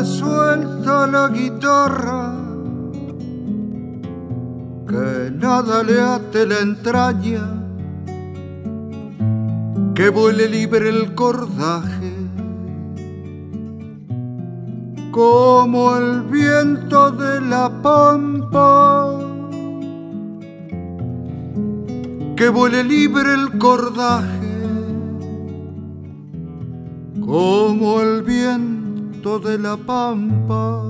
suelta la guitarra, que nada le ate la entraña, que vuele libre el cordaje, como el viento de la pampa, que vuele libre el cordaje, como el viento de la pampa.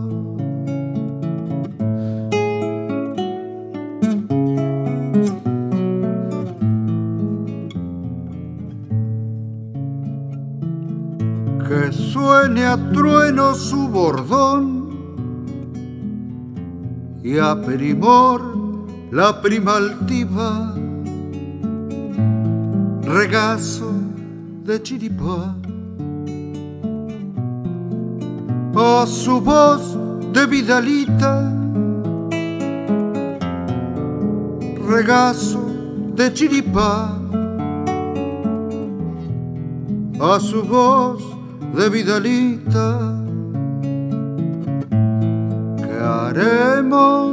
Que suene a trueno su bordón y a Perimor la prima altiva, regazo de chiripá. A su voz de Vidalita, regazo de chiripá. A su voz de Vidalita, ¿qué haremos?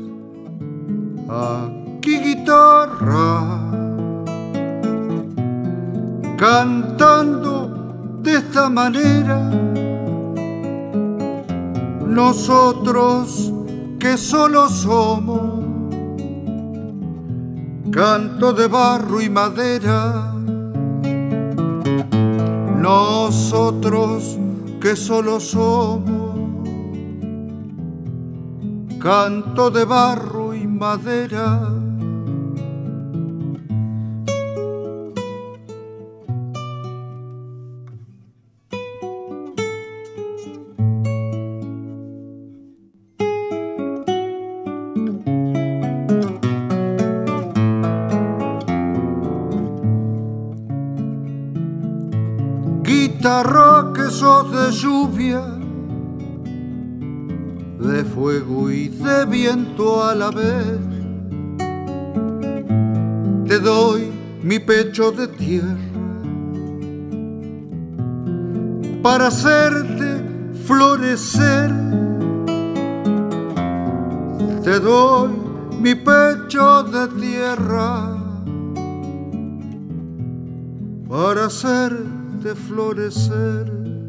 Aquí guitarra, cantando de esta manera, nosotros que solo somos canto de barro y madera. Nosotros que solo somos canto de barro y madera. Guitarra que sos de lluvia, de fuego y de viento a la vez, te doy mi pecho de tierra para hacerte florecer. Te doy mi pecho de tierra para hacerte florecer.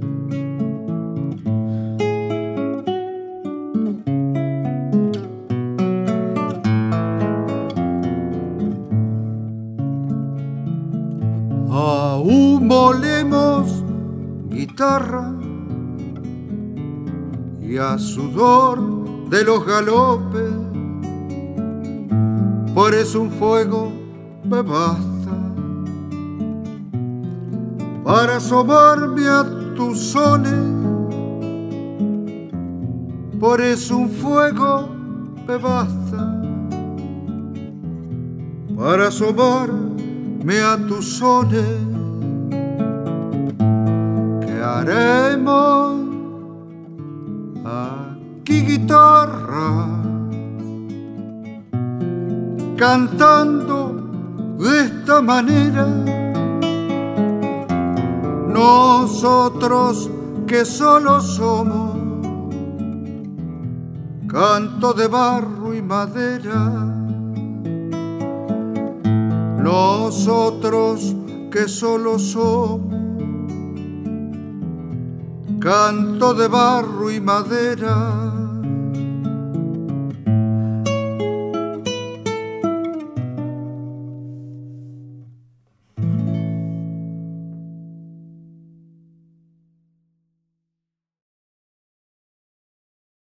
Aún molemos guitarra y a sudor de los galopes, por eso un fuego me basta para asomarme a tus soles. Por eso un fuego me basta para asomarme a tus soles. ¿Qué haremos aquí guitarra, cantando de esta manera? Nosotros que solo somos canto de barro y madera. Nosotros que solo somos canto de barro y madera.